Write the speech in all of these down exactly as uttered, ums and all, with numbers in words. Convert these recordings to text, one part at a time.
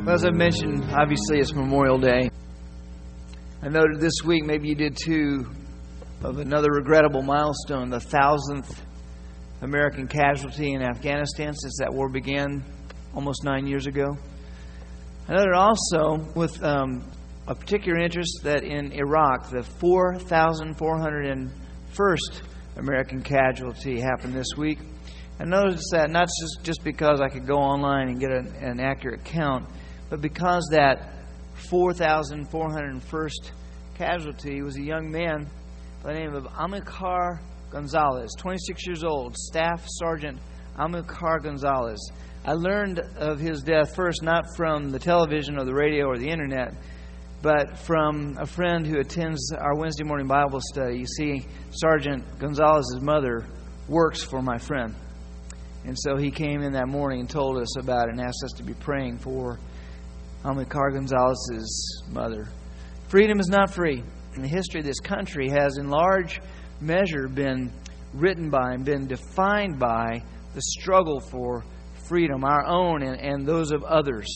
Well, as I mentioned, obviously it's Memorial Day. I noted this week, maybe you did too, of another regrettable milestone, the thousandth American casualty in Afghanistan since that war began almost nine years ago. I noted also with um, a particular interest that in Iraq, the four thousand four hundred first American casualty happened this week. I noticed that not just, just because I could go online and get an, an accurate count, but because that four thousand four hundred first casualty was a young man by the name of Amilcar Gonzalez, twenty-six years old, Staff Sergeant Amilcar Gonzalez. I learned of his death first not from the television or the radio or the internet, but from a friend who attends our Wednesday morning Bible study. You see, Sergeant Gonzalez's mother works for my friend. And so he came in that morning and told us about it and asked us to be praying for Amilcar Gonzalez's mother. Freedom is not free. And the history of this country has in large measure been written by and been defined by the struggle for freedom, our own and, and those of others.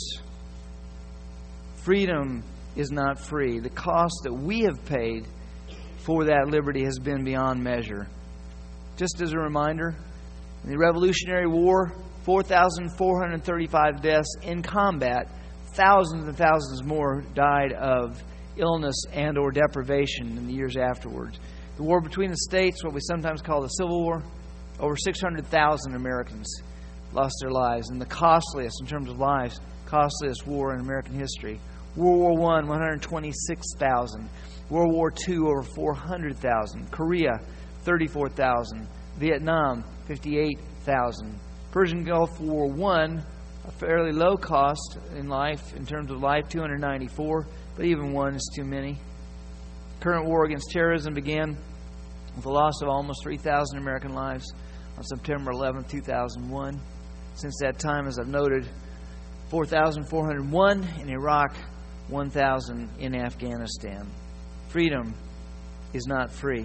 Freedom is not free. The cost that we have paid for that liberty has been beyond measure. Just as a reminder, in the Revolutionary War, four thousand four hundred thirty-five deaths in combat. Thousands and thousands more died of illness and or deprivation in the years afterwards. The war between the states, what we sometimes call the Civil War, over six hundred thousand Americans lost their lives. And the costliest, in terms of lives, costliest war in American history. World War One, one hundred twenty-six thousand. World War Two, over four hundred thousand. Korea, thirty-four thousand. Vietnam, fifty-eight thousand. Persian Gulf War One, a fairly low cost in life, in terms of life, two hundred ninety-four, but even one is too many. Current war against terrorism began with the loss of almost three thousand American lives on September eleventh, two thousand one. Since that time, as I've noted, four thousand four hundred one in Iraq, one thousand in Afghanistan. Freedom is not free.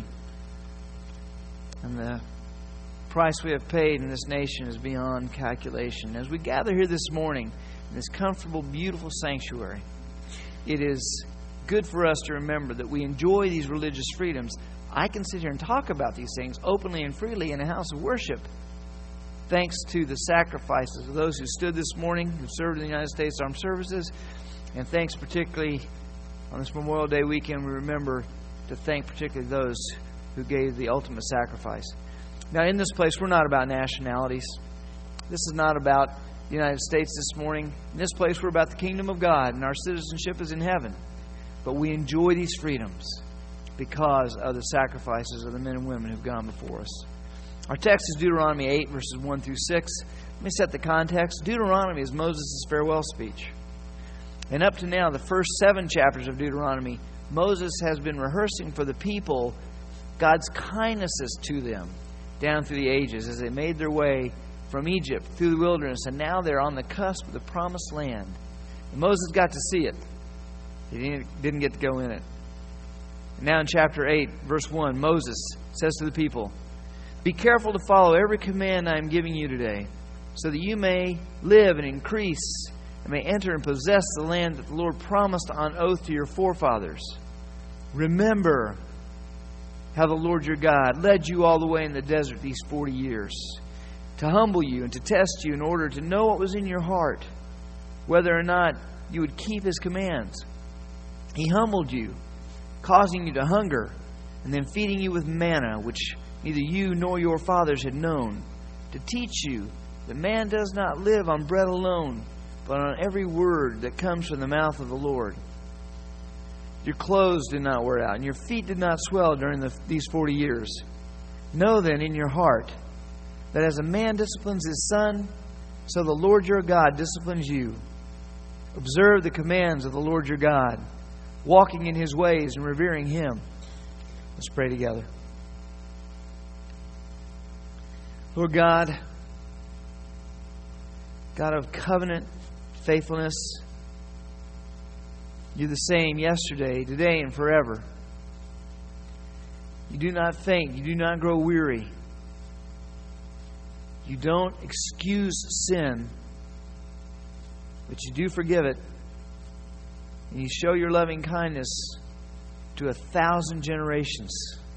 And the price we have paid in this nation is beyond calculation. As we gather here this morning in this comfortable, beautiful sanctuary, it is good for us to remember that we enjoy these religious freedoms. I can sit here and talk about these things openly and freely in a house of worship, thanks to the sacrifices of those who stood this morning, who served in the United States Armed Services, and thanks particularly on this Memorial Day weekend, we remember to thank particularly those who gave the ultimate sacrifice. Now, in this place, we're not about nationalities. This is not about the United States this morning. In this place, we're about the kingdom of God, and our citizenship is in heaven. But we enjoy these freedoms because of the sacrifices of the men and women who've gone before us. Our text is Deuteronomy eight, verses one through six. Let me set the context. Deuteronomy is Moses' farewell speech. And up to now, the first seven chapters of Deuteronomy, Moses has been rehearsing for the people God's kindnesses to them down through the ages as they made their way from Egypt through the wilderness, and now they're on the cusp of the promised land. And Moses got to see it. He didn't get to go in it. And now in chapter eight, verse one, Moses says to the people, "Be careful to follow every command I am giving you today, so that you may live and increase and may enter and possess the land that the Lord promised on oath to your forefathers. Remember how the Lord your God led you all the way in the desert these forty years, to humble you and to test you in order to know what was in your heart, whether or not you would keep His commands. He humbled you, causing you to hunger, and then feeding you with manna, which neither you nor your fathers had known, to teach you that man does not live on bread alone, but on every word that comes from the mouth of the Lord. Your clothes did not wear out, and your feet did not swell during the, these forty years. Know then in your heart that as a man disciplines his son, so the Lord your God disciplines you. Observe the commands of the Lord your God, walking in His ways and revering Him." Let's pray together. Lord God, God of covenant faithfulness, You're the same yesterday, today, and forever. You do not faint. You do not grow weary. You don't excuse sin, but you do forgive it And You show Your loving kindness to a thousand generations.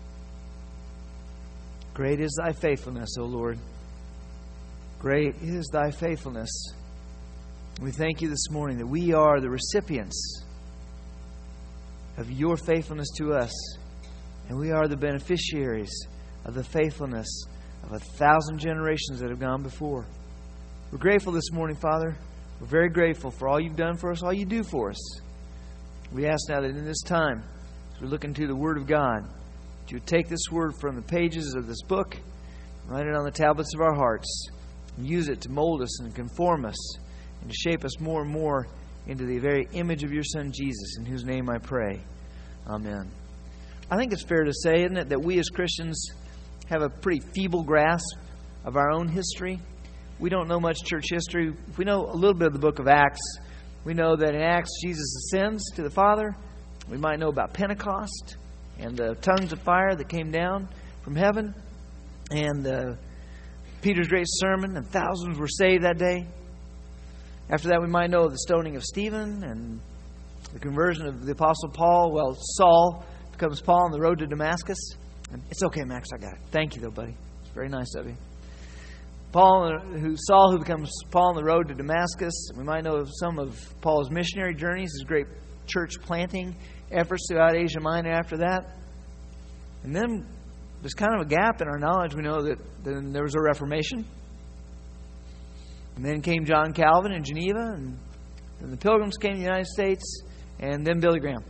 Great is Thy faithfulness, O Lord. Great is Thy faithfulness. We thank You this morning that we are the recipients of Your faithfulness to us. And we are the beneficiaries of the faithfulness of a thousand generations that have gone before. We're grateful this morning, Father. We're very grateful for all You've done for us, all You do for us. We ask now that in this time, as we look into the Word of God, that You would take this Word from the pages of this book, write it on the tablets of our hearts, and use it to mold us and conform us and to shape us more and more into the very image of Your Son, Jesus, in whose name I pray. Amen. I think it's fair to say, isn't it, that we as Christians have a pretty feeble grasp of our own history. We don't know much church history. If we know a little bit of the book of Acts, we know that in Acts Jesus ascends to the Father. We might know about Pentecost and the tongues of fire that came down from heaven, and uh, Peter's great sermon, and thousands were saved that day. After that, we might know the stoning of Stephen and the conversion of the Apostle Paul. Well, Saul becomes Paul on the road to Damascus. And it's okay, Max, I got it. Thank you, though, buddy. It's very nice of you. Paul, who Saul, who becomes Paul on the road to Damascus. We might know of some of Paul's missionary journeys, his great church planting efforts throughout Asia Minor after that. And then there's kind of a gap in our knowledge. We know that then there was a Reformation. And then came John Calvin in Geneva. And then the Pilgrims came to the United States. And then Billy Graham.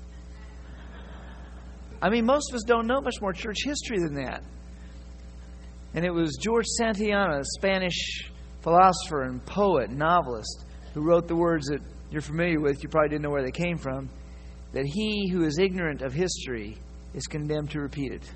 I mean, most of us don't know much more church history than that. And it was George Santayana, a Spanish philosopher and poet, novelist, who wrote the words that you're familiar with. You probably didn't know where they came from. That he who is ignorant of history is condemned to repeat it.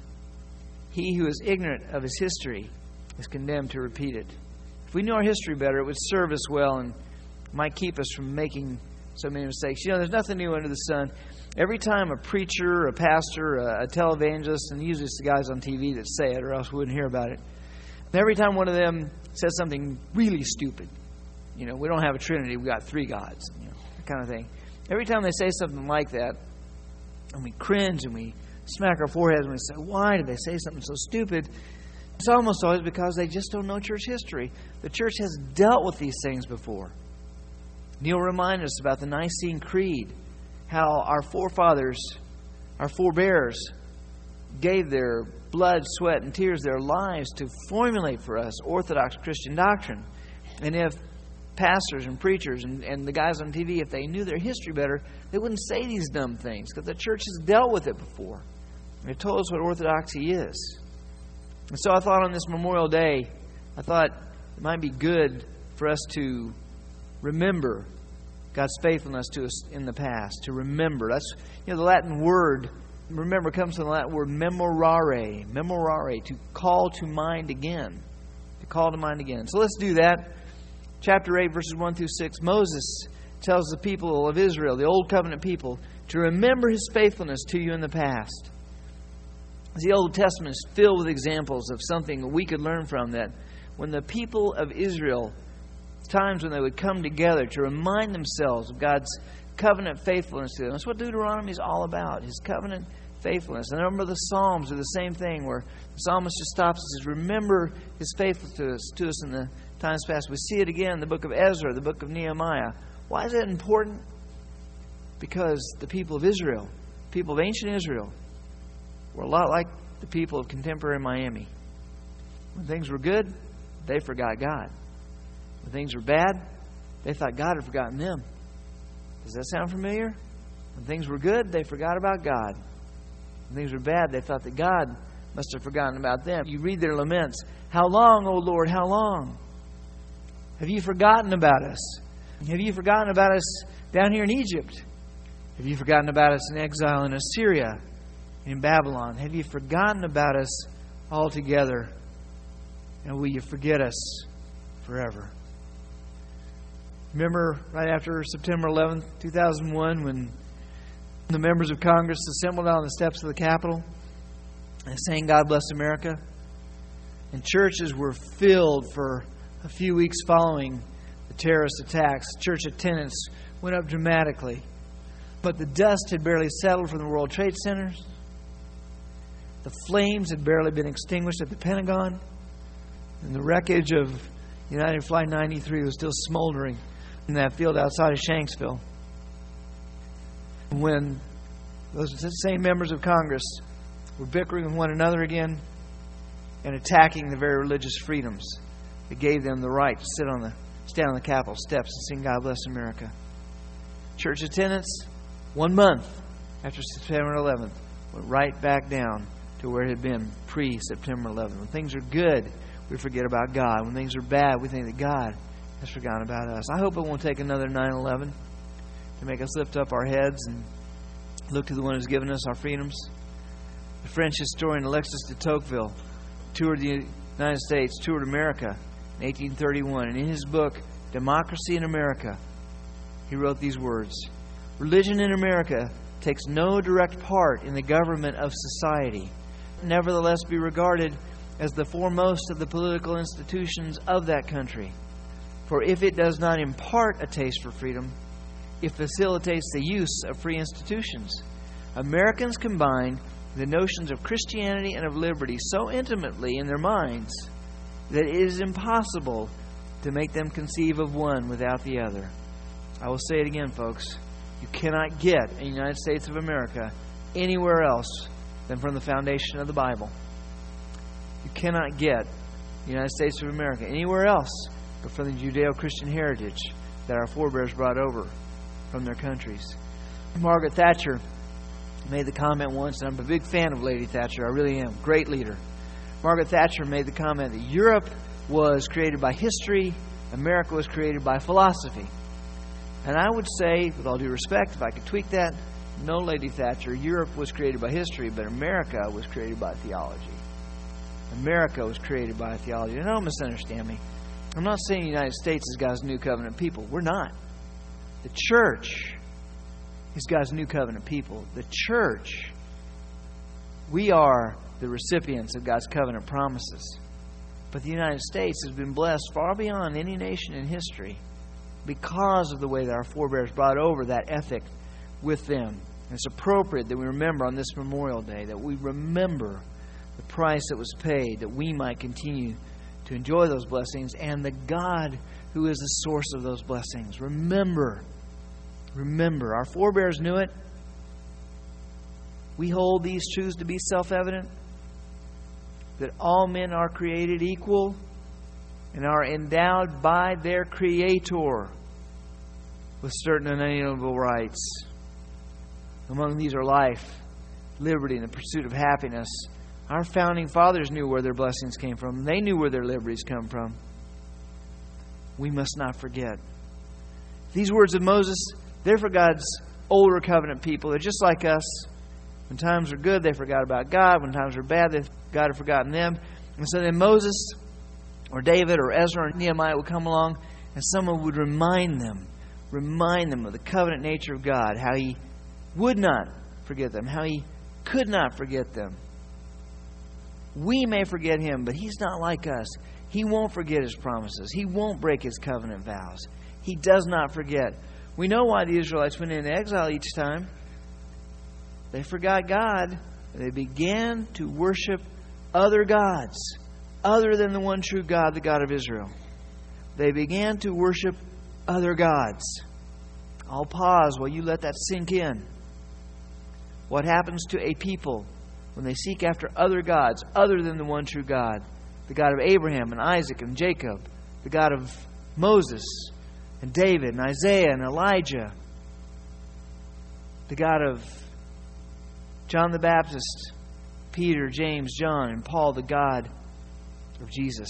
He who is ignorant of his history is condemned to repeat it. If we knew our history better, it would serve us well and might keep us from making so many mistakes. You know, there's nothing new under the sun. Every time a preacher, a pastor, a, a televangelist, and usually it's the guys on T V that say it, or else we wouldn't hear about it. And every time one of them says something really stupid, you know, we don't have a Trinity, we got three gods, you know, that kind of thing. Every time they say something like that, and we cringe and we smack our foreheads and we say, why did they say something so stupid? It's almost always because they just don't know church history. The church has dealt with these things before. Neil reminded us about the Nicene Creed, how our forefathers, our forebears, gave their blood, sweat, and tears, their lives to formulate for us Orthodox Christian doctrine. And if pastors and preachers and, and the guys on T V, if they knew their history better, they wouldn't say these dumb things, because the church has dealt with it before. They told us what orthodoxy is. And so I thought on this Memorial Day, I thought it might be good for us to remember God's faithfulness to us in the past. To remember. That's, you know, the Latin word, remember, comes from the Latin word memorare. Memorare, to call to mind again. To call to mind again. So let's do that. Chapter eight, verses one through six. Moses tells the people of Israel, the Old Covenant people, to remember His faithfulness to you in the past. The Old Testament is filled with examples of something that we could learn from, that when the people of Israel, times when they would come together to remind themselves of God's covenant faithfulness to them. That's what Deuteronomy is all about, His covenant faithfulness. And a number of the Psalms are the same thing, where the psalmist just stops and says, remember His faithfulness to us, to us in the times past. We see it again in the book of Ezra, the book of Nehemiah. Why is that important? Because the people of Israel, people of ancient Israel, were a lot like the people of contemporary Miami. When things were good, they forgot God. When things were bad, they thought God had forgotten them. Does that sound familiar? When things were good, they forgot about God. When things were bad, they thought that God must have forgotten about them. You read their laments. How long, O Lord, how long? Have you forgotten about us? Have you forgotten about us down here in Egypt? Have you forgotten about us in exile in Assyria, in Babylon? Have you forgotten about us altogether? And will you forget us forever? Remember right after September eleventh, two thousand one, when the members of Congress assembled on the steps of the Capitol and sang God Bless America? And churches were filled for a few weeks following the terrorist attacks. Church attendance went up dramatically. But the dust had barely settled from the World Trade Centers. The flames had barely been extinguished at the Pentagon. And the wreckage of United Flight ninety-three was still smoldering in that field outside of Shanksville. When those same members of Congress were bickering with one another again and attacking the very religious freedoms that gave them the right to sit on the stand on the Capitol steps and sing "God Bless America." Church attendance, one month after September eleventh, went right back down to where it had been pre-September eleventh. When things are good, we forget about God. When things are bad, we think that God has forgotten about us. I hope it won't take another nine eleven to make us lift up our heads and look to the one who's given us our freedoms. The French historian Alexis de Tocqueville toured the United States, toured America in eighteen thirty-one. And in his book, Democracy in America, he wrote these words: "Religion in America takes no direct part in the government of society, nevertheless be regarded as the foremost of the political institutions of that country. For if it does not impart a taste for freedom, it facilitates the use of free institutions. Americans combine the notions of Christianity and of liberty so intimately in their minds that it is impossible to make them conceive of one without the other." I will say it again, folks. You cannot get a United States of America anywhere else than from the foundation of the Bible. You cannot get the United States of America anywhere else but from the Judeo-Christian heritage that our forebears brought over from their countries. Margaret Thatcher made the comment once, and I'm a big fan of Lady Thatcher. I really am. Great leader. Margaret Thatcher made the comment that Europe was created by history, America was created by philosophy. And I would say, with all due respect, if I could tweak that, no, Lady Thatcher, Europe was created by history, but America was created by theology. America was created by theology. And don't misunderstand me. I'm not saying the United States is God's new covenant people. We're not. The church is God's new covenant people. The church, we are the recipients of God's covenant promises. But the United States has been blessed far beyond any nation in history because of the way that our forebears brought over that ethic with them. And it's appropriate that we remember on this Memorial Day, that we remember the price that was paid, that we might continue to enjoy those blessings and the God who is the source of those blessings. Remember, remember, our forebears knew it. We hold these truths to be self-evident, that all men are created equal and are endowed by their Creator with certain unalienable rights. Among these are life, liberty, and the pursuit of happiness. Our founding fathers knew where their blessings came from. They knew where their liberties come from. We must not forget. These words of Moses, they're for God's older covenant people. They're just like us. When times are good, they forgot about God. When times are bad, they, God had forgotten them. And so then Moses or David or Ezra or Nehemiah would come along and someone would remind them, remind them of the covenant nature of God, how He would not forget them, how He could not forget them. We may forget Him, but He's not like us. He won't forget His promises. He won't break His covenant vows. He does not forget. We know why the Israelites went into exile each time. They forgot God. They began to worship other gods other than the one true God, the God of Israel. They began to worship other gods. I'll pause while you let that sink in. What happens to a people when they seek after other gods other than the one true God, the God of Abraham and Isaac and Jacob, the God of Moses and David and Isaiah and Elijah, the God of John the Baptist, Peter, James, John, and Paul, the God of Jesus.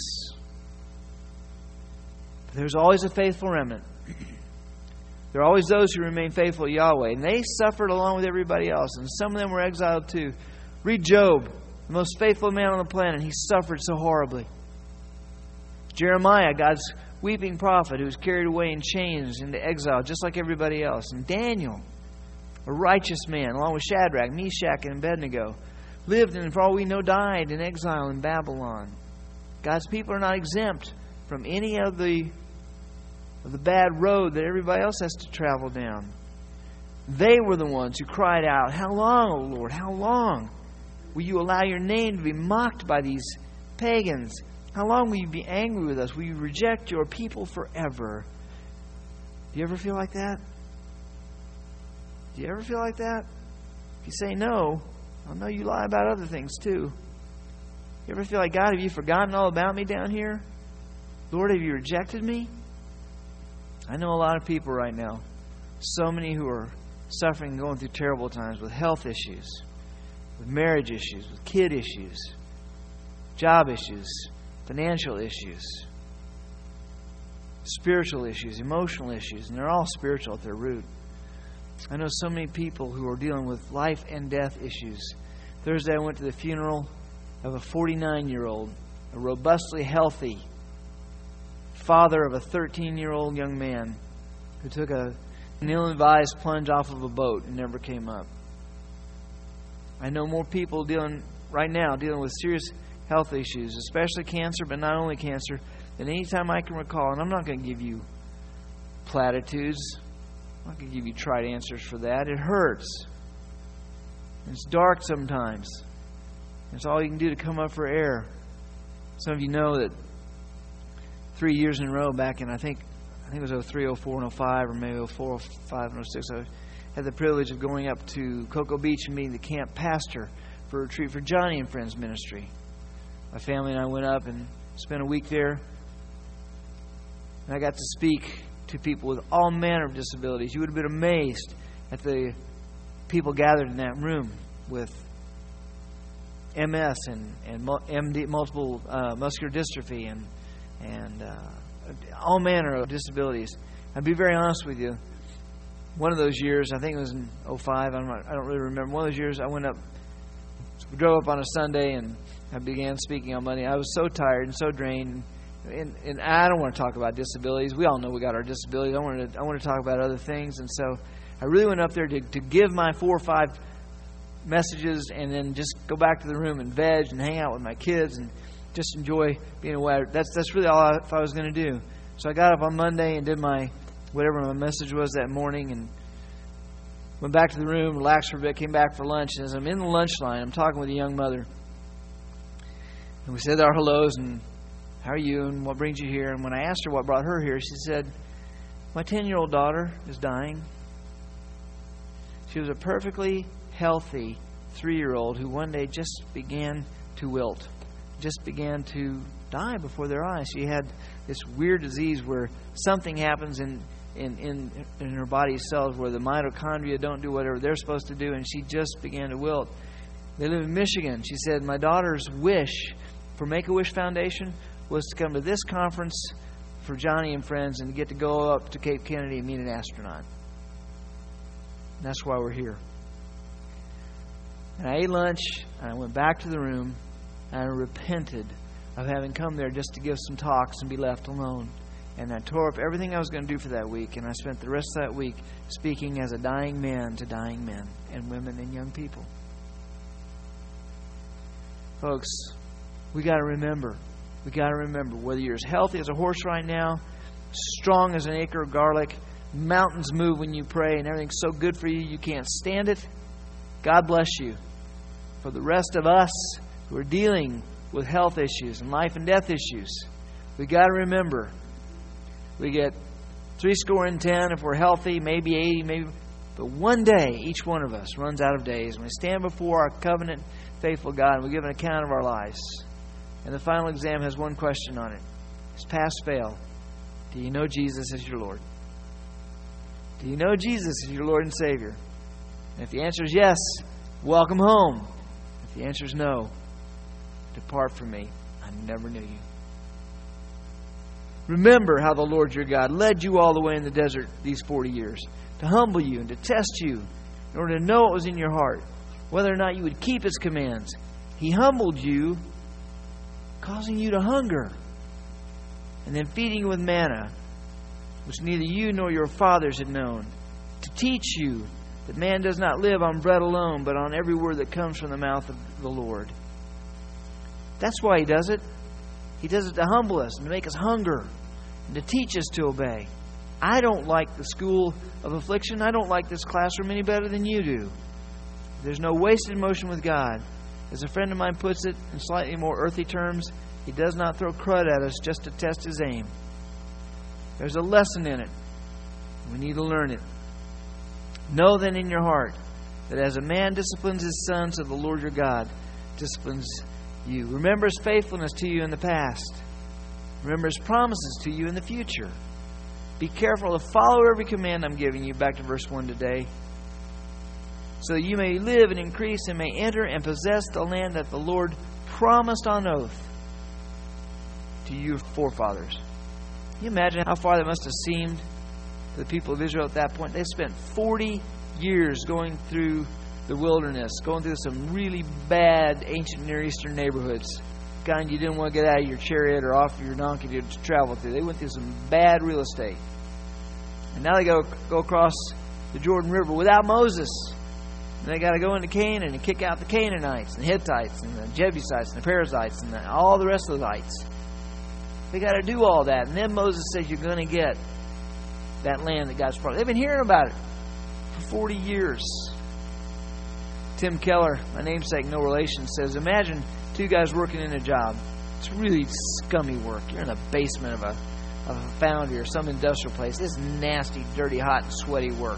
But there's always a faithful remnant. There are always those who remain faithful to Yahweh. And they suffered along with everybody else. And some of them were exiled too. Read Job, the most faithful man on the planet. He suffered so horribly. Jeremiah, God's weeping prophet, who was carried away in chains into exile just like everybody else. And Daniel, a righteous man, along with Shadrach, Meshach, and Abednego, lived and for all we know died in exile in Babylon. God's people are not exempt from any of the of the bad road that everybody else has to travel down. They were the ones who cried out, "How long, O Lord, how long will you allow your name to be mocked by these pagans? How long will you be angry with us? Will you reject your people forever?" Do you ever feel like that? Do you ever feel like that? If you say no, I'll know you lie about other things too. You ever feel like, God, have you forgotten all about me down here? Lord, have you rejected me? I know a lot of people right now, so many who are suffering and going through terrible times with health issues, with marriage issues, with kid issues, job issues, financial issues, spiritual issues, emotional issues, and they're all spiritual at their root. I know so many people who are dealing with life and death issues. Thursday I went to the funeral of a forty-nine-year-old, a robustly healthy father of a thirteen-year-old young man who took a, an ill-advised plunge off of a boat and never came up. I know more people dealing right now dealing with serious health issues, especially cancer, but not only cancer, than any time I can recall. And I'm not going to give you platitudes. I'm not going to give you trite answers for that. It hurts. It's dark sometimes. It's all you can do to come up for air. Some of you know that three years in a row back in, I think, I think it was oh three, oh four, and oh five, or maybe oh four, oh five, and oh six, I had the privilege of going up to Cocoa Beach and meeting the camp pastor for a retreat for Johnny and Friends Ministry. My family and I went up and spent a week there. And I got to speak to people with all manner of disabilities. You would have been amazed at the people gathered in that room with M S and, and M D, multiple uh, muscular dystrophy and and uh, all manner of disabilities. I'll be very honest with you. One of those years, I think it was in oh five, I'm not, I don't really remember. One of those years I went up, we drove up on a Sunday and I began speaking on Monday. I was so tired and so drained. And, and I don't want to talk about disabilities. We all know we got our disabilities. I want to I want to talk about other things. And so I really went up there to, to give my four or five messages and then just go back to the room and veg and hang out with my kids and just enjoy being away. That's that's really all I, if I was going to do. So I got up on Monday and did my whatever my message was that morning and went back to the room, relaxed for a bit, came back for lunch. And as I'm in the lunch line, I'm talking with a young mother. And we said our hellos and how are you and what brings you here? And when I asked her what brought her here, she said, my ten-year-old daughter is dying. She was a perfectly healthy three-year-old who one day just began to wilt, just began to die before their eyes. She had this weird disease where something happens in, in, in, in her body cells where the mitochondria don't do whatever they're supposed to do, and she just began to wilt. They live in Michigan. She said, my daughter's wish for Make-A-Wish Foundation was to come to this conference for Johnny and Friends and to get to go up to Cape Kennedy and meet an astronaut. And that's why we're here. And I ate lunch, and I went back to the room, and I repented of having come there just to give some talks and be left alone. And I tore up everything I was going to do for that week, and I spent the rest of that week speaking as a dying man to dying men and women and young people. Folks, we got to remember, we got to remember, whether you're as healthy as a horse right now, strong as an acre of garlic, mountains move when you pray, and everything's so good for you you can't stand it, God bless you. For the rest of us who are dealing with health issues and life and death issues, we got to remember, we get three score and ten if we're healthy, maybe eighty, maybe, but one day each one of us runs out of days. When we stand before our covenant faithful God and we give an account of our lives. And the final exam has one question on it. It's pass, fail. Do you know Jesus as your Lord? Do you know Jesus as your Lord and Savior? And if the answer is yes, welcome home. If the answer is no, depart from me. I never knew you. Remember how the Lord your God led you all the way in the desert these forty years to humble you and to test you in order to know what was in your heart, whether or not you would keep His commands. He humbled you, causing you to hunger, and then feeding you with manna, which neither you nor your fathers had known, to teach you that man does not live on bread alone, but on every word that comes from the mouth of the Lord. That's why He does it. He does it to humble us and to make us hunger and to teach us to obey. I don't like the school of affliction. I don't like this classroom any better than you do. There's no wasted motion with God. As a friend of mine puts it in slightly more earthy terms, He does not throw crud at us just to test His aim. There's a lesson in it. We need to learn it. Know then in your heart that as a man disciplines his son, so the Lord your God disciplines you. Remember His faithfulness to you in the past. Remember His promises to you in the future. Be careful to follow every command I'm giving you. Back to verse one today. So that you may live and increase and may enter and possess the land that the Lord promised on oath to your forefathers. Can you imagine how far that must have seemed to the people of Israel at that point? They spent forty years going through the wilderness, going through some really bad ancient Near Eastern neighborhoods, kind you didn't want to get out of your chariot or off of your donkey to travel through. They went through some bad real estate. And now they go, go across the Jordan River without Moses. And they got to go into Canaan and kick out the Canaanites and the Hittites and the Jebusites and the Perizzites and the, all the rest of the ites. They got to do all that. And then Moses says you're going to get that land that God's promised. They've been hearing about it for forty years. Tim Keller, my namesake, no relation, says, imagine two guys working in a job. It's really scummy work. You're in the basement of a, of a foundry or some industrial place. It's nasty, dirty, hot, and sweaty work.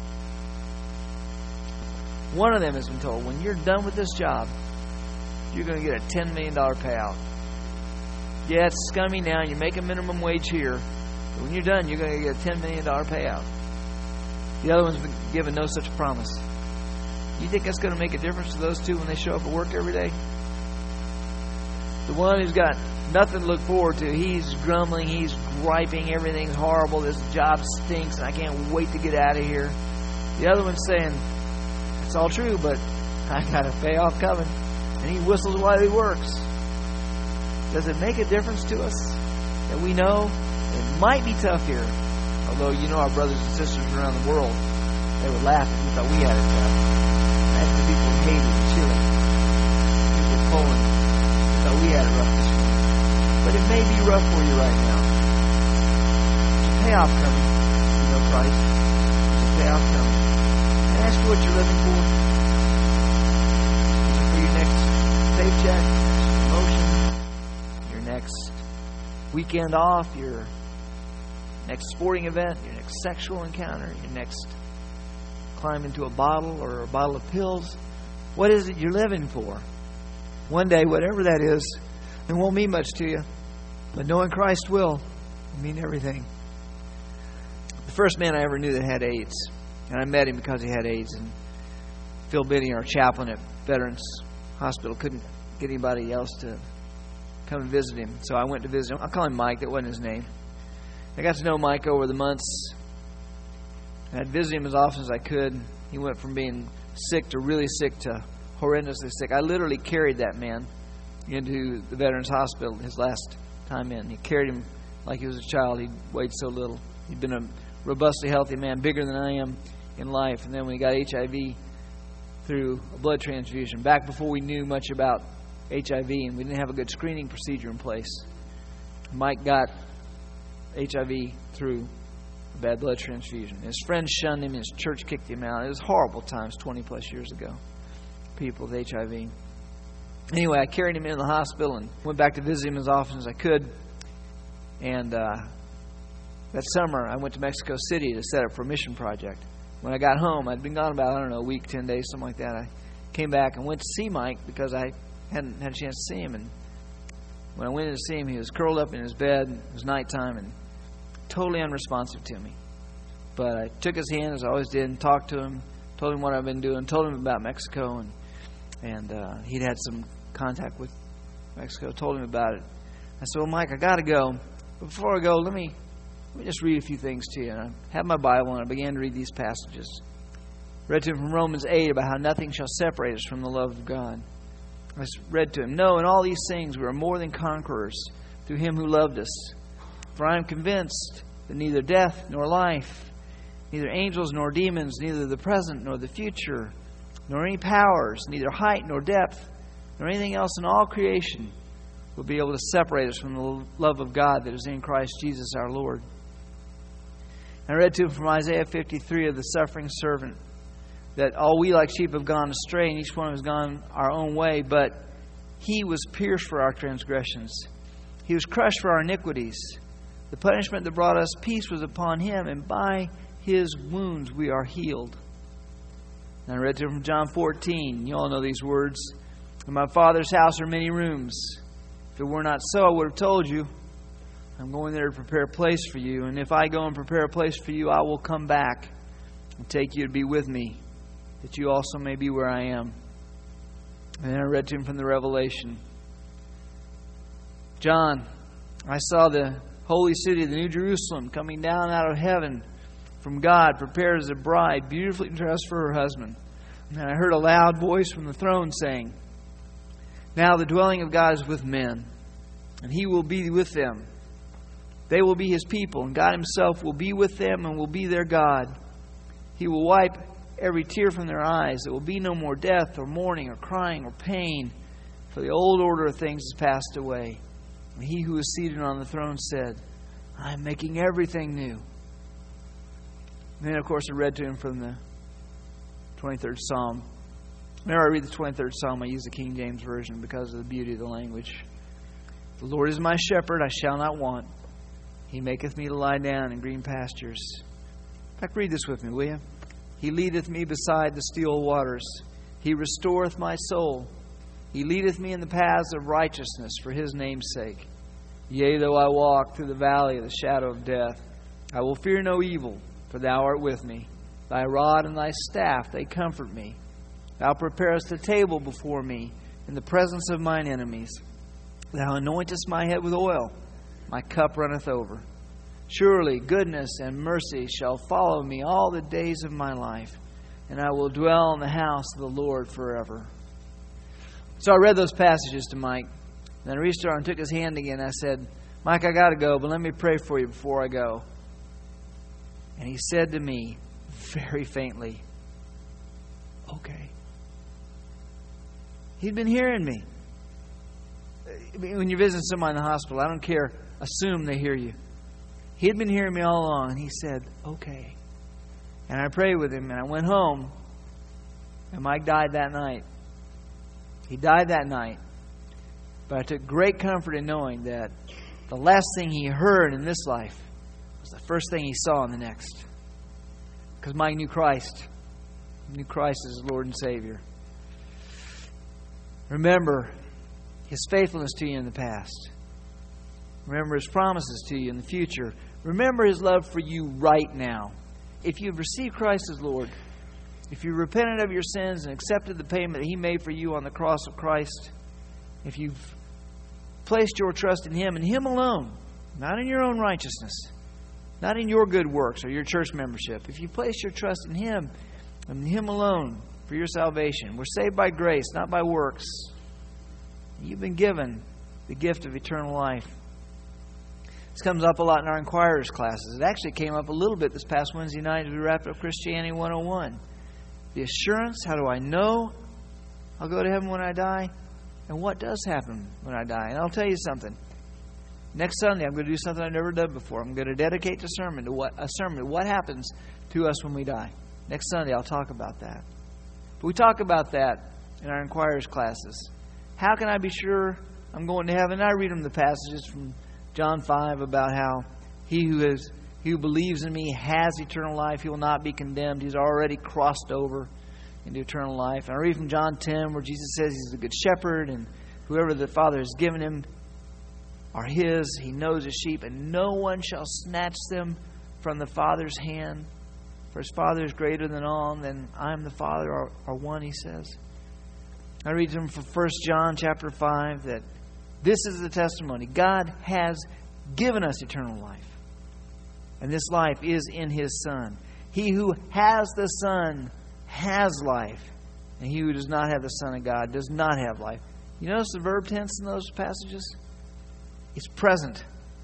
One of them has been told, when you're done with this job, you're going to get a ten million dollars payout. Yeah, it's scummy now. You make a minimum wage here. But when you're done, you're going to get a ten million dollars payout. The other one's been given no such promise. You think that's going to make a difference to those two when they show up at work every day? The one who's got nothing to look forward to, he's grumbling, he's griping, everything's horrible, this job stinks, and I can't wait to get out of here. The other one's saying, it's all true, but I got a payoff coming. And he whistles while he works. Does it make a difference to us that we know it might be tough here? Although, you know, our brothers and sisters around the world, they would laugh if we thought we had it tough. That's the people in Haiti and Chile, people in Poland, they thought we had it rough this morning. But it may be rough for you right now. There's a payoff coming. You know Christ. There's a payoff coming. I ask you what you're living for. Is it for your next paycheck, promotion, your next weekend off, your next sporting event, your next sexual encounter, your next climb into a bottle or a bottle of pills? What is it you're living for? One day, whatever that is, it won't mean much to you. But knowing Christ will mean everything. The first man I ever knew that had AIDS, and I met him because he had AIDS, and Phil Binney, our chaplain at Veterans Hospital, couldn't get anybody else to come and visit him. So I went to visit him. I'll call him Mike. That wasn't his name. I got to know Mike over the months. And I'd visit him as often as I could. He went from being sick to really sick to horrendously sick. I literally carried that man into the Veterans Hospital his last time in. He carried him like he was a child. He weighed so little. He'd been a robustly healthy man, bigger than I am in life. And then when he got H I V through a blood transfusion, back before we knew much about H I V and we didn't have a good screening procedure in place, Mike got H I V through a bad blood transfusion. His friends shunned him. His church kicked him out. It was horrible times twenty plus years ago. People with H I V. Anyway, I carried him into the hospital and went back to visit him as often as I could. And uh, that summer, I went to Mexico City to set up for a mission project. When I got home, I'd been gone about, I don't know, a week, ten days, something like that. I came back and went to see Mike because I hadn't had a chance to see him. And when I went in to see him, he was curled up in his bed. It was nighttime and totally unresponsive to me. But I took his hand, as I always did, and talked to him, told him what I've been doing, told him about Mexico, and and uh, he'd had some contact with Mexico, told him about it. I said, well, Mike, I got to go. But before I go, let me, let me just read a few things to you. And I had my Bible, and I began to read these passages. Read to him from Romans eight about how nothing shall separate us from the love of God. I read to him, no, in all these things we are more than conquerors through him who loved us. For I am convinced that neither death nor life, neither angels nor demons, neither the present nor the future, nor any powers, neither height nor depth, nor anything else in all creation will be able to separate us from the love of God that is in Christ Jesus our Lord. I read to him from Isaiah fifty-three of the suffering servant, that all we like sheep have gone astray, and each one has gone our own way, but He was pierced for our transgressions. He was crushed for our iniquities. The punishment that brought us peace was upon Him, and by His wounds we are healed. And I read to him from John fourteen. You all know these words. In my Father's house are many rooms. If it were not so, I would have told you. I'm going there to prepare a place for you. And if I go and prepare a place for you, I will come back and take you to be with me, that you also may be where I am. And then I read to him from the Revelation. John, I saw the holy city, the New Jerusalem, coming down out of heaven from God, prepared as a bride, beautifully dressed for her husband. And I heard a loud voice from the throne saying, now the dwelling of God is with men, and He will be with them. They will be His people, and God Himself will be with them and will be their God. He will wipe every tear from their eyes. There will be no more death or mourning or crying or pain, for the old order of things has passed away. And He who is seated on the throne said, I am making everything new. And then, of course, I read to him from the twenty-third Psalm. Whenever I read the twenty-third Psalm, I use the King James Version because of the beauty of the language. The Lord is my shepherd, I shall not want. He maketh me to lie down in green pastures. In fact, read this with me, will you? He leadeth me beside the still waters. He restoreth my soul. He leadeth me in the paths of righteousness for His name's sake. Yea, though I walk through the valley of the shadow of death, I will fear no evil, for Thou art with me. Thy rod and Thy staff, they comfort me. Thou preparest a table before me in the presence of mine enemies. Thou anointest my head with oil. My cup runneth over. Surely goodness and mercy shall follow me all the days of my life, and I will dwell in the house of the Lord forever. So I read those passages to Mike. And then I reached over and took his hand again. I said, Mike, I got to go, but let me pray for you before I go. And he said to me very faintly, okay. He'd been hearing me. When you're visiting someone in the hospital, I don't care. Assume they hear you. He had been hearing me all along, and he said, okay. And I prayed with him, and I went home, and Mike died that night. He died that night. But I took great comfort in knowing that the last thing he heard in this life was the first thing he saw in the next. Because Mike knew Christ. He knew Christ as his Lord and Savior. Remember His faithfulness to you in the past. Remember His promises to you in the future. Remember His love for you right now. If you've received Christ as Lord, if you've repented of your sins and accepted the payment that He made for you on the cross of Christ, if you've placed your trust in Him and Him alone, not in your own righteousness, not in your good works or your church membership, if you place your trust in Him and Him alone for your salvation, we're saved by grace, not by works. You've been given the gift of eternal life. This comes up a lot in our Inquirers classes. It actually came up a little bit this past Wednesday night as we wrapped up Christianity one oh one. The assurance, how do I know I'll go to heaven when I die? And what does happen when I die? And I'll tell you something. Next Sunday, I'm going to do something I've never done before. I'm going to dedicate a sermon to what a sermon to what happens to us when we die. Next Sunday, I'll talk about that. But we talk about that in our Inquirers classes. How can I be sure I'm going to heaven? I read them the passages from John five about how he who is he who believes in me has eternal life. He will not be condemned. He's already crossed over into eternal life. And I read from John ten where Jesus says He's a good shepherd, and whoever the Father has given Him are His. He knows His sheep, and no one shall snatch them from the Father's hand. For His Father is greater than all, and then I am the Father are, are one, He says. I read to them from First John chapter five that this is the testimony. God has given us eternal life. And this life is in His Son. He who has the Son has life. And he who does not have the Son of God does not have life. You notice the verb tense in those passages? It's present.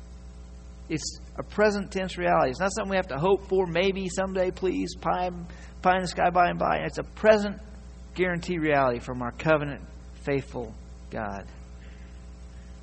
It's a present tense reality. It's not something we have to hope for, maybe, someday, please, pie, pie in the sky by and by. It's a present guarantee reality from our covenant, faithful God.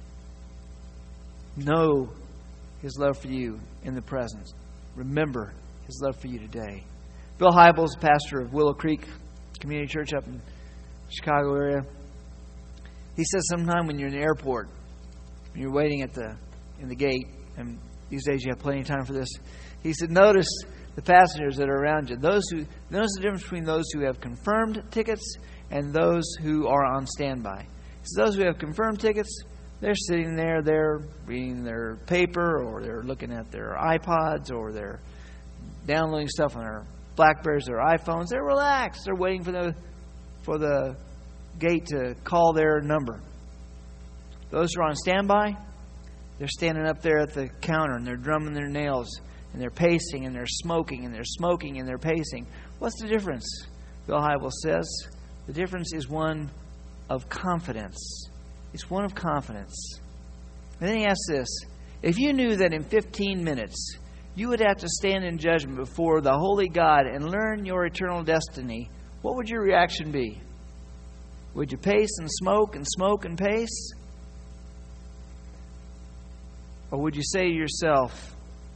Know His love for you in the present. Remember His love for you today. Bill Heibel is pastor of Willow Creek Community Church up in the Chicago area. He says sometime when you're in the airport, when you're waiting at the in the gate, and these days you have plenty of time for this, he said, notice the passengers that are around you. Those who notice the difference between those who have confirmed tickets and those who are on standby. So those who have confirmed tickets, they're sitting there, they're reading their paper, or they're looking at their iPods, or they're downloading stuff on their Blackberries or iPhones. They're relaxed. They're waiting for the for the gate to call their number. Those who are on standby, they're standing up there at the counter and they're drumming their nails and they're pacing and they're smoking and they're smoking and they're pacing. What's the difference? Bill Heibel says the difference is one of confidence. It's one of confidence. And then he asks this: if you knew that in fifteen minutes you would have to stand in judgment before the holy God and learn your eternal destiny, what would your reaction be? Would you pace and smoke and smoke and pace? Or would you say to yourself,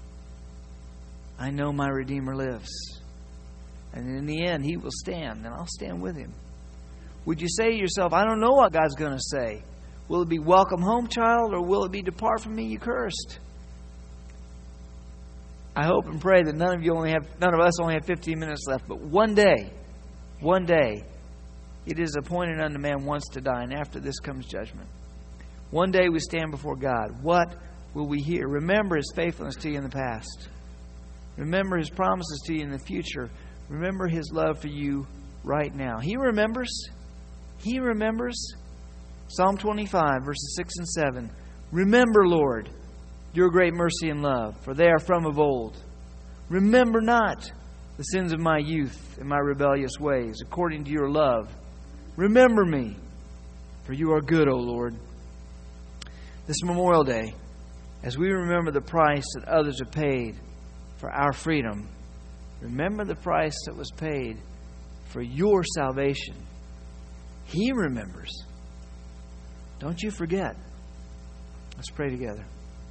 I know my Redeemer lives, and in the end He will stand, and I'll stand with Him? Would you say to yourself, I don't know what God's going to say. Will it be welcome home, child, or will it be depart from me, you cursed? I hope and pray that none of you only have none of us only have fifteen minutes left, but one day, one day, it is appointed unto man once to die, and after this comes judgment. One day we stand before God. What will we hear? Remember His faithfulness to you in the past. Remember His promises to you in the future. Remember His love for you right now. He remembers. He remembers. Psalm twenty-five, verses six and seven. Remember, Lord, your great mercy and love, for they are from of old. Remember not the sins of my youth and my rebellious ways, according to your love. Remember me, for you are good, O Lord. This Memorial Day, as we remember the price that others have paid for our freedom, remember the price that was paid for your salvation. He remembers. Don't you forget. Let's pray together.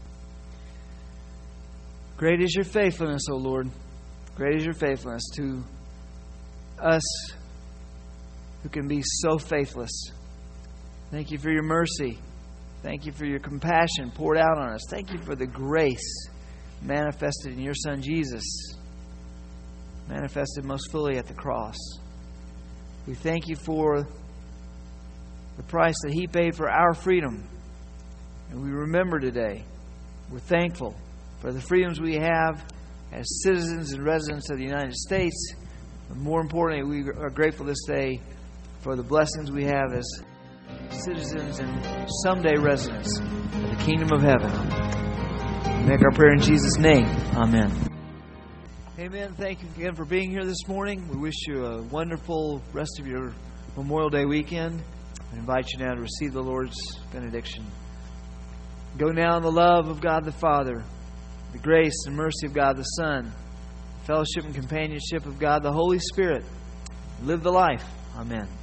Great is your faithfulness, O Lord. Great is your faithfulness to us who can be so faithless. Thank you for your mercy. Thank you for your compassion poured out on us. Thank you for the grace manifested in your Son Jesus, manifested most fully at the cross. We thank you for the price that He paid for our freedom. And we remember today, we're thankful for the freedoms we have as citizens and residents of the United States. But more importantly, we are grateful this day for the blessings we have as citizens and someday residents of the kingdom of heaven. We make our prayer in Jesus' name. Amen. Amen. Thank you again for being here this morning. We wish you a wonderful rest of your Memorial Day weekend. I invite you now to receive the Lord's benediction. Go now in the love of God the Father, the grace and mercy of God the Son, the fellowship and companionship of God the Holy Spirit. Live the life. Amen.